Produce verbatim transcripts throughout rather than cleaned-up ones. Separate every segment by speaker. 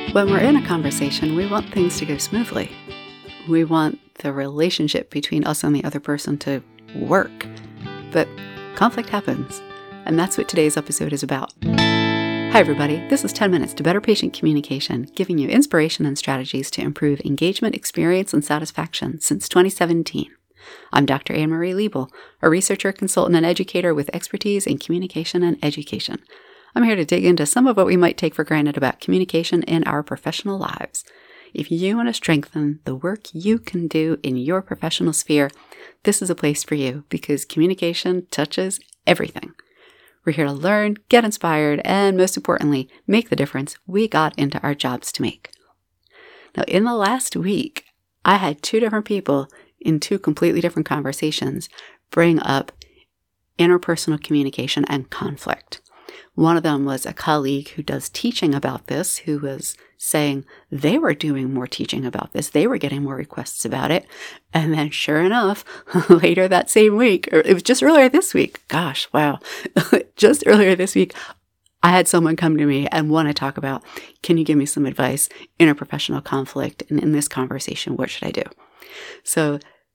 Speaker 1: When we're in a conversation, we want things to go smoothly. We want the relationship between us and the other person to work. But conflict happens, and that's what today's episode is about. Hi everybody, this is ten minutes to Better Patient Communication, giving you inspiration and strategies to improve engagement, experience, and satisfaction since twenty seventeen. I'm Doctor Anne-Marie Liebel, a researcher, consultant, and educator with expertise in communication and education. I'm here to dig into some of what we might take for granted about communication in our professional lives. If you want to strengthen the work you can do in your professional sphere, this is a place for you because communication touches everything. We're here to learn, get inspired, and most importantly, make the difference we got into our jobs to make. Now, in the last week, I had two different people in two completely different conversations bring up interpersonal communication and conflict. One of them was a colleague who does teaching about this, who was saying they were doing more teaching about this. They were getting more requests about it. And then sure enough, later that same week, or it was just earlier this week, gosh, wow, just earlier this week, I had someone come to me and want to talk about, can you give me some advice, interprofessional conflict, and in this conversation, what should I do? So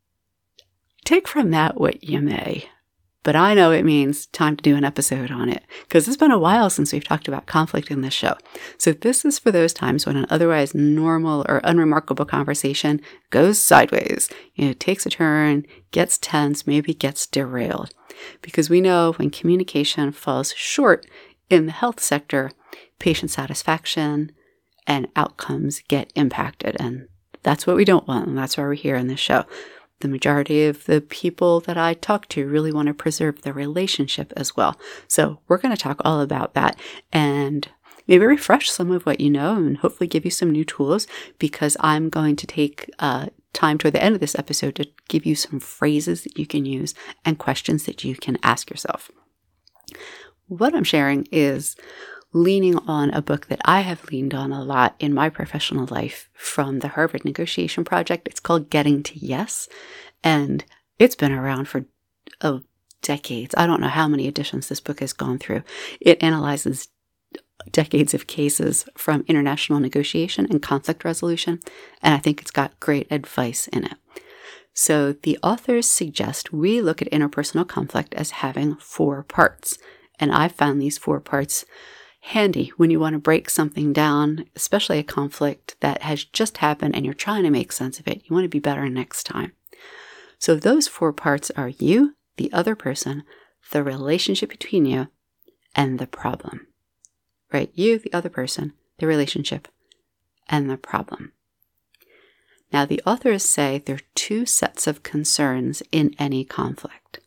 Speaker 1: take from that what you may. But I know it means time to do an episode on it because it's been a while since we've talked about conflict in this show. So this is for those times when an otherwise normal or unremarkable conversation goes sideways. You know, it takes a turn, gets tense, maybe gets derailed. Because we know when communication falls short in the health sector, patient satisfaction and outcomes get impacted. And that's what we don't want. And that's why we're here in this show. The majority of the people that I talk to really want to preserve the relationship as well. So we're going to talk all about that and maybe refresh some of what you know and hopefully give you some new tools because I'm going to take uh, time toward the end of this episode to give you some phrases that you can use and questions that you can ask yourself. What I'm sharing is leaning on a book that I have leaned on a lot in my professional life from the Harvard Negotiation Project. It's called Getting to Yes, and it's been around for oh, decades. I don't know how many editions this book has gone through. It analyzes decades of cases from international negotiation and conflict resolution, and I think it's got great advice in it. So the authors suggest we look at interpersonal conflict as having four parts, and I've found these four parts handy when you want to break something down, especially a conflict that has just happened and you're trying to make sense of it. You want to be better next time. So those four parts are you, the other person, the relationship between you, and the problem. Right? You, the other person, the relationship, and the problem. Now, the authors say there are two sets of concerns in any conflict.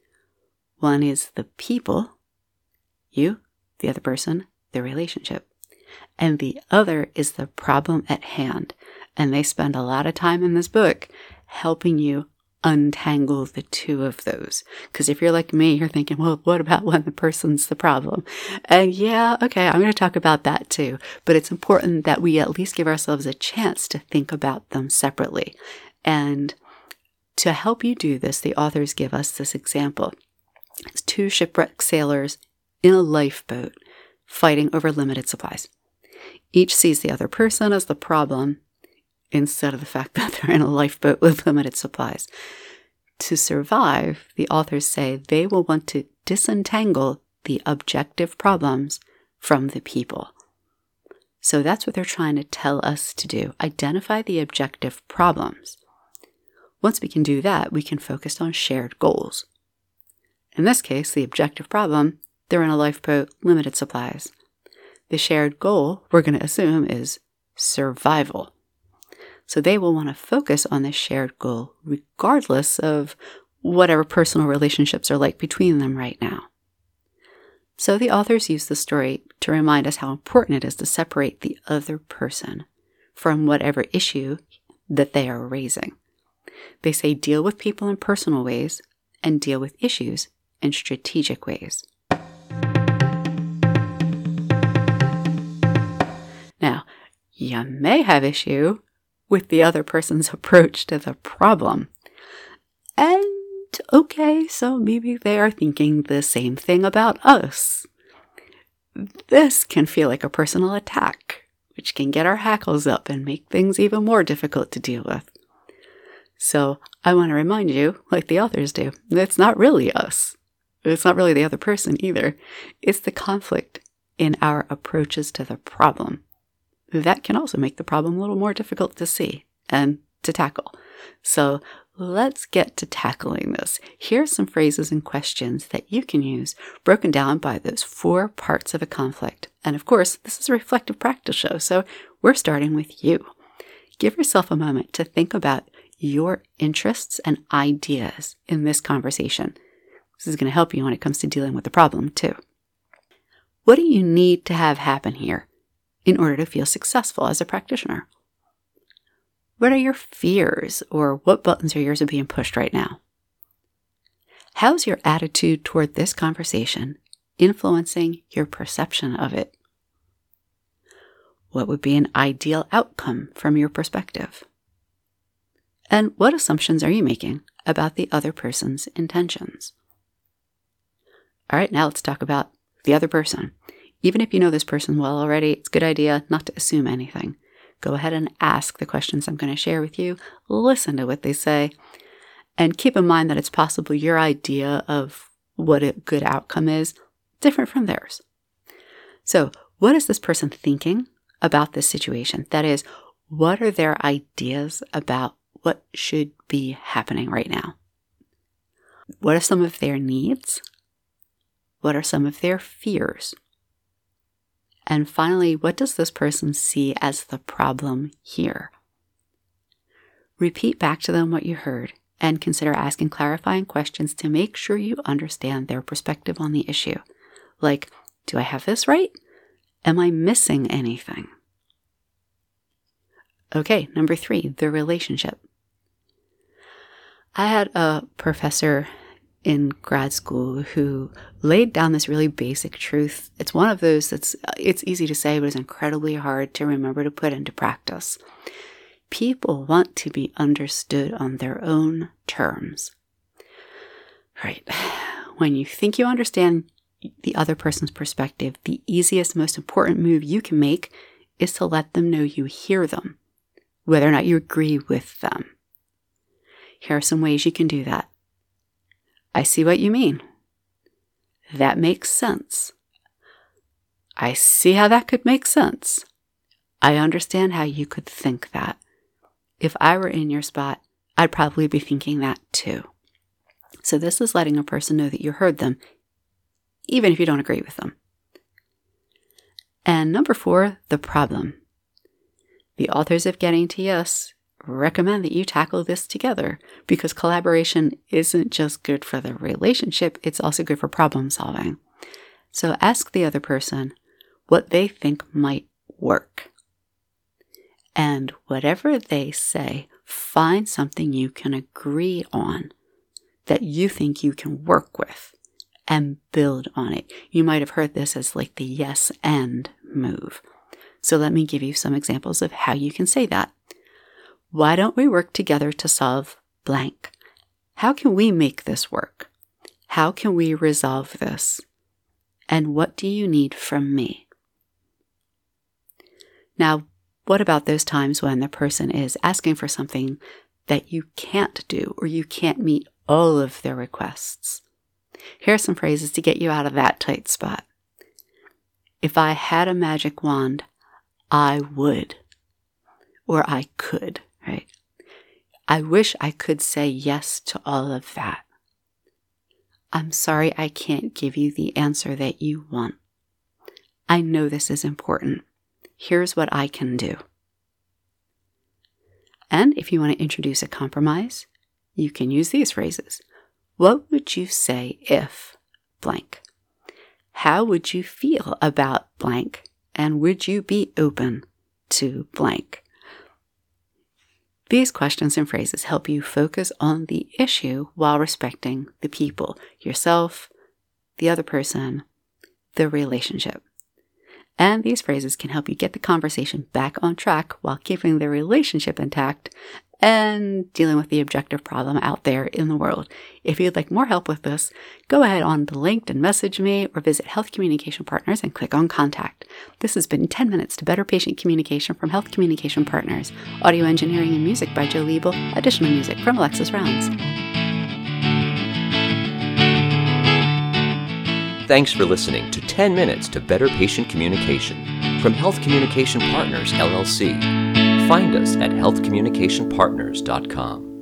Speaker 1: One is the people, you, the other person, the relationship. And the other is the problem at hand. And they spend a lot of time in this book helping you untangle the two of those. Because if you're like me, you're thinking, well, what about when the person's the problem? And yeah, okay, I'm going to talk about that too. But it's important that we at least give ourselves a chance to think about them separately. And to help you do this, the authors give us this example. It's two shipwrecked sailors in a lifeboat fighting over limited supplies. Each sees the other person as the problem instead of the fact that they're in a lifeboat with limited supplies. To survive, the authors say they will want to disentangle the objective problems from the people. So that's what they're trying to tell us to do. Identify the objective problems. Once we can do that, we can focus on shared goals. In this case, the objective problem, they're in a lifeboat, limited supplies. The shared goal, we're going to assume, is survival. So they will want to focus on this shared goal regardless of whatever personal relationships are like between them right now. So the authors use the story to remind us how important it is to separate the other person from whatever issue that they are raising. They say deal with people in personal ways and deal with issues in strategic ways. Now, you may have issue with the other person's approach to the problem. And okay, so maybe they are thinking the same thing about us. This can feel like a personal attack, which can get our hackles up and make things even more difficult to deal with. So I want to remind you, like the authors do, it's not really us. It's not really the other person either. It's the conflict in our approaches to the problem. That can also make the problem a little more difficult to see and to tackle. So let's get to tackling this. Here are some phrases and questions that you can use, broken down by those four parts of a conflict. And of course, this is a reflective practice show, so we're starting with you. Give yourself a moment to think about your interests and ideas in this conversation. This is going to help you when it comes to dealing with the problem, too. What do you need to have happen here in order to feel successful as a practitioner? What are your fears, or what buttons are yours are being pushed right now? How's your attitude toward this conversation influencing your perception of it? What would be an ideal outcome from your perspective? And what assumptions are you making about the other person's intentions? All right, now let's talk about the other person. Even if you know this person well already, it's a good idea not to assume anything. Go ahead and ask the questions I'm going to share with you. Listen to what they say. And keep in mind that it's possible your idea of what a good outcome is different from theirs. So, what is this person thinking about this situation? That is, what are their ideas about what should be happening right now? What are some of their needs? What are some of their fears? And finally, what does this person see as the problem here? Repeat back to them what you heard and consider asking clarifying questions to make sure you understand their perspective on the issue. Like, do I have this right? Am I missing anything? Okay, number three, the relationship. I had a professor in grad school who laid down this really basic truth. It's one of those that's, it's easy to say, but it's incredibly hard to remember to put into practice. People want to be understood on their own terms. Right. When you think you understand the other person's perspective, the easiest, most important move you can make is to let them know you hear them, whether or not you agree with them. Here are some ways you can do that. I see what you mean. That makes sense. I see how that could make sense. I understand how you could think that. If I were in your spot, I'd probably be thinking that too. So this is letting a person know that you heard them, even if you don't agree with them. And number four, the problem. The authors of Getting to Yes recommend that you tackle this together because collaboration isn't just good for the relationship, it's also good for problem solving. So ask the other person what they think might work. And whatever they say, find something you can agree on that you think you can work with and build on it. You might have heard this as like the yes and move. So let me give you some examples of how you can say that. Why don't we work together to solve blank? How can we make this work? How can we resolve this? And what do you need from me? Now, what about those times when the person is asking for something that you can't do or you can't meet all of their requests? Here are some phrases to get you out of that tight spot. If I had a magic wand, I would, or I could. Right? I wish I could say yes to all of that. I'm sorry I can't give you the answer that you want. I know this is important. Here's what I can do. And if you want to introduce a compromise, you can use these phrases. What would you say if blank? How would you feel about blank? And would you be open to blank? These questions and phrases help you focus on the issue while respecting the people, yourself, the other person, the relationship. And these phrases can help you get the conversation back on track while keeping the relationship intact and dealing with the objective problem out there in the world. If you'd like more help with this, go ahead on the link and message me or visit Health Communication Partners and click on Contact. This has been ten minutes to Better Patient Communication from Health Communication Partners. Audio engineering and music by Joe Liebel. Additional music from Alexis Rounds.
Speaker 2: Thanks for listening to ten minutes to Better Patient Communication from Health Communication Partners, L L C. Find us at health communication partners dot com.